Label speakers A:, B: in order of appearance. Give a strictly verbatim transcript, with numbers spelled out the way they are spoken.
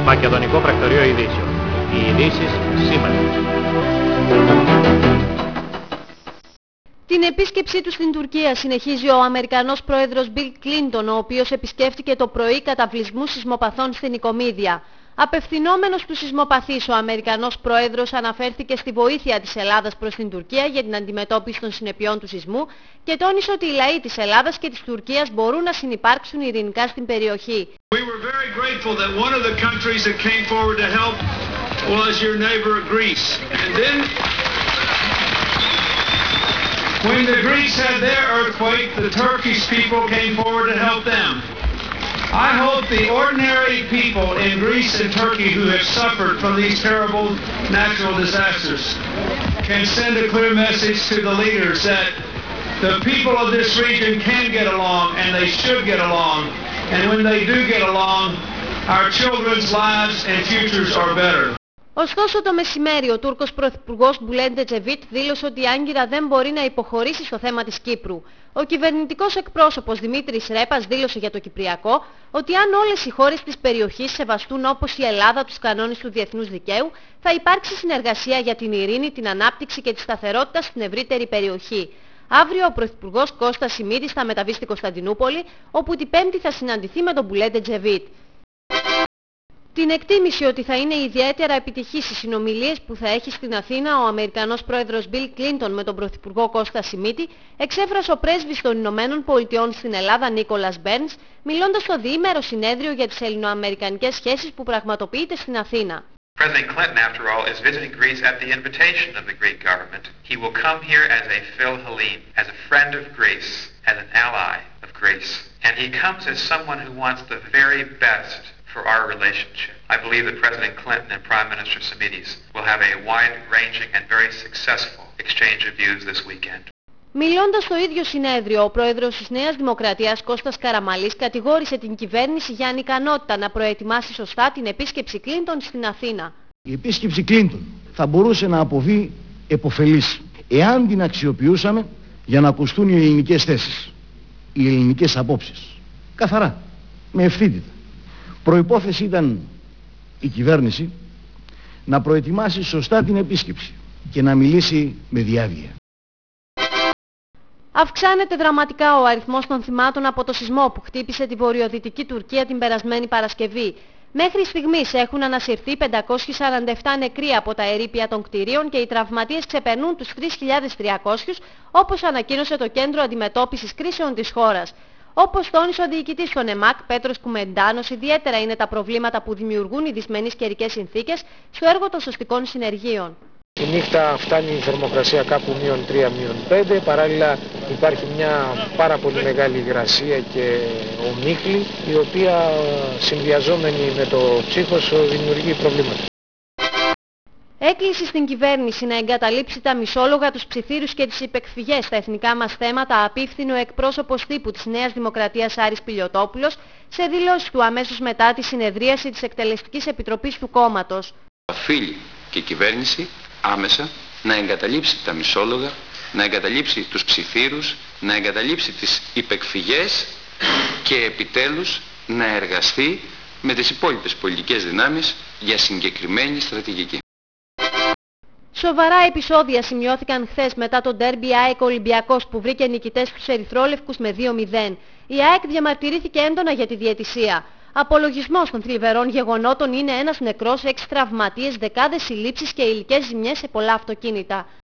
A: Μακεδονικό Πρακτορείο Ειδήσεων. Οι ειδήσεις σήμερα.
B: Την επίσκεψή του στην Τουρκία συνεχίζει ο Αμερικανός πρόεδρος Μπιλ Κλίντον, ο οποίος επισκέφτηκε το πρωί καταβλισμούς σεισμοπαθών στην Ικομίδια. Απευθυνόμενος στους σεισμοπαθείς, ο Αμερικανός πρόεδρος αναφέρθηκε στη βοήθεια της Ελλάδας προς την Τουρκία για την αντιμετώπιση των συνεπειών του σεισμού και τόνισε ότι οι λαοί της Ελλάδας και της Τουρκίας μπορούν να συνυπάρξουν ειρηνικά στην περιοχή.
C: We were very grateful that one of the countries that came forward to help was your neighbor Greece. And then when the Greeks had their earthquake, the Turkish people came forward to help them. I hope the ordinary people in Greece and Turkey who have suffered from these terrible natural disasters can send a clear message to the leaders that the people of this region can get along and they should get along. And when they do get along, our children's lives and futures are better.
B: Ωστόσο το μεσημέρι ο Τούρκος Πρωθυπουργός Μπουλέντ Ετζεβίτ δήλωσε ότι η Άγκυρα δεν μπορεί να υποχωρήσει στο θέμα της Κύπρου. Ο κυβερνητικός εκπρόσωπος Δημήτρης Ρέπας δήλωσε για το Κυπριακό ότι αν όλες οι χώρες της περιοχής σεβαστούν όπως η Ελλάδα τους κανόνες του διεθνούς δικαίου, θα υπάρξει συνεργασία για την ειρήνη, την ανάπτυξη και τη σταθερότητα στην ευρύτερη περιοχή. Αύριο ο Πρωθυπουργός Κώστας Σιμίδης θα μεταβεί στην Κωνσταντινούπολη, όπου την Πέμπτη θα συναντηθεί με τον Μπουλέντ Ετζεβίτ. Την εκτίμηση ότι θα είναι ιδιαίτερα επιτυχής οι συνομιλίες που θα έχει στην Αθήνα ο Αμερικανός πρόεδρος Μπιλ Κλίντον με τον Πρωθυπουργό Κώστα Σιμίτη εξέφρασε ο πρέσβης των Ηνωμένων Πολιτειών στην Ελλάδα Νίκολας Μπέρνς, μιλώντας στο διήμερο συνέδριο για τις ελληνοαμερικανικές σχέσεις που πραγματοποιείται στην Αθήνα.
D: President Clinton, after all, is visiting Greece at the invitation of the Greek government. He will come here as a Philhellene, as a friend of Greece, as an ally of Greece. And he comes as someone who wants the very best for our relationship. I believe that President Clinton and Prime Minister Simitis will have a wide-ranging and very successful exchange of views this weekend.
B: Μιλώντας στο ίδιο συνέδριο, ο πρόεδρος της Νέας Δημοκρατίας Κώστας Καραμαλής κατηγόρησε την κυβέρνηση για ανικανότητα να προετοιμάσει σωστά την επίσκεψη Κλίντον στην Αθήνα.
E: Η επίσκεψη Κλίντον θα μπορούσε να αποβεί επωφελής εάν την αξιοποιούσαμε για να ακουστούν οι ελληνικές θέσεις, οι ελληνικές απόψεις. Καθαρά, με ευθύτητα. Προϋπόθεση ήταν η κυβέρνηση να προετοιμάσει σωστά την επίσκεψη και να μιλήσει με διάβια.
B: Αυξάνεται δραματικά ο αριθμός των θυμάτων από το σεισμό που χτύπησε τη βορειοδυτική Τουρκία την περασμένη Παρασκευή. Μέχρι στιγμής έχουν ανασυρθεί πεντακόσιοι σαράντα επτά νεκροί από τα ερείπια των κτηρίων και οι τραυματίες ξεπερνούν τους τρεις χιλιάδες τριακόσιους, όπως ανακοίνωσε το Κέντρο Αντιμετώπισης Κρίσεων της χώρας. Όπως τόνισε ο διοικητής των ΕΜΑΚ, Πέτρος Κουμεντάνος, ιδιαίτερα είναι τα προβλήματα που δημιουργούν οι δυσμενείς καιρικές συνθήκες στο έργο των σωστικών συνεργείων.
F: Η νύχτα φτάνει η θερμοκρασία κάπου μείον τρία μείον πέντε, παράλληλα υπάρχει μια πάρα πολύ μεγάλη υγρασία και ομίχλη, η οποία συνδυαζόμενη με το ψύχος δημιουργεί προβλήματα.
B: Έκκληση στην κυβέρνηση να εγκαταλείψει τα μισόλογα, τους ψιθύρους και τις υπεκφυγές στα εθνικά μας θέματα απίφθινε ο εκπρόσωπος τύπου της Νέας Δημοκρατίας Άρης Πιλιοτόπουλος σε δηλώσεις του αμέσως μετά τη συνεδρίαση της Εκτελεστικής Επιτροπής του κόμματος.
G: Οφείλει και η κυβέρνηση άμεσα να εγκαταλείψει τα μισόλογα, να εγκαταλείψει τους ψιθύρους, να εγκαταλείψει τις υπεκφυγές και επιτέλους να εργαστεί με τις υπόλοιπες πολιτικές δυνάμεις για συγκεκριμένη στρατηγική.
B: Σοβαρά επεισόδια σημειώθηκαν χθες μετά το ντέρμπι ΑΕΚ Ολυμπιακός που βρήκε νικητές τους ερυθρόλευκους με δύο μηδέν. Η ΑΕΚ διαμαρτυρήθηκε έντονα για τη διαιτησία. Απολογισμός των θλιβερών γεγονότων είναι ένας νεκρός, έξι τραυματίες, δεκάδες συλλήψεις και υλικές ζημιές σε πολλά αυτοκίνητα.